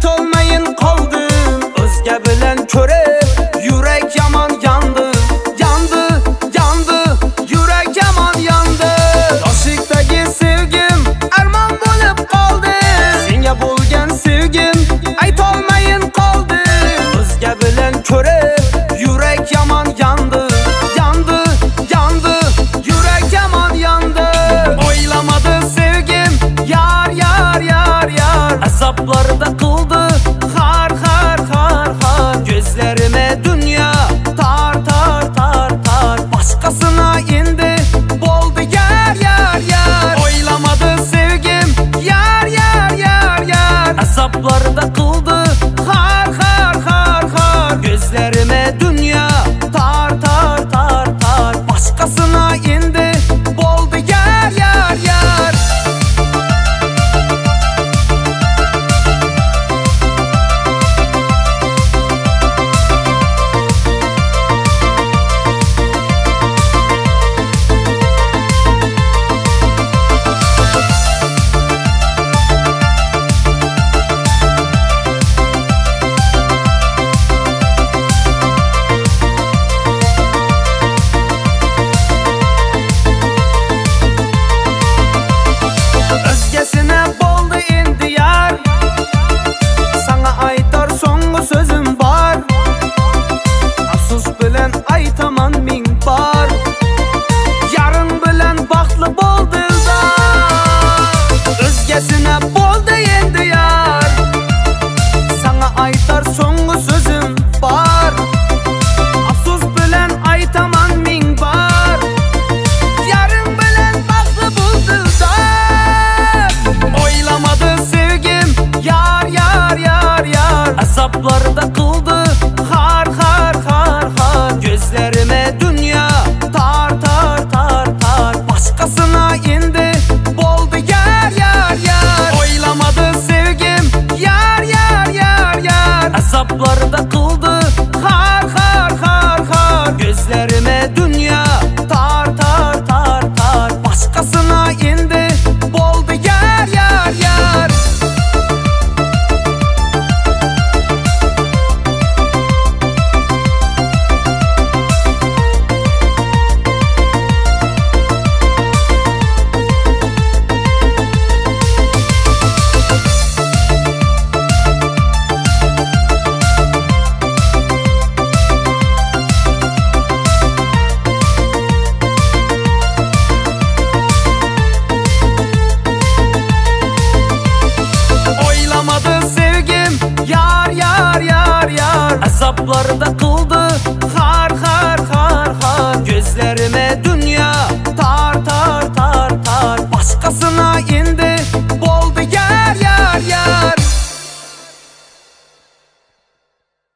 aytolmayin qoldim. O'zga bilan ko'rib yurak yomon yondu. Yandı, yandı, yurak yomon yondi. Yoshlikdagi sevgim armon bo'lib qoldi. Senga bo'lgan sevgim aytolmayin qoldim. O'zga bilan ko'rib yurak yomon yondi. Yandı, yandı, yurak yomon yondi. O'ylamadi sevgim yar yar yar yar. Azoblarda qildi har har har har. Gözlerime dünya tar tar tar tar. Başkasına indi boldu yar yar yar. Oylamadı sevgim yar yar yar yar. Azaplarda kıldı har har har har. Gözlerime dünya tar tar tar tar. Başkasına indi boldu yar yar yar. Özgesine boldu indi yar. Sana aytar so'nggi so'zim bor. Afsus bilan aytaman ming bor. Yarın bilan baxtli bo'l dildor. Özgesine boldu endi yar. Sana aytar so'nggi so'zim bor. Afsus bilan aytaman ming bor. Yarın bilan baxtli bo'l dildor. Oylamadı sevgim yar yar yar yar. Azaplarda kıldı har har har har. Gözlerime dünya tar tar tar tar. Başkasına indi boldu yar yar yar. Oylamadı sevgim yar yar yar yar. Azaplarda kıldı har har har har. Gözlerime dünya tar tar tar tar. Başkasına indi boldu yar yar yar. Oylamadı sevgim yar yar yar yar. Azaplarda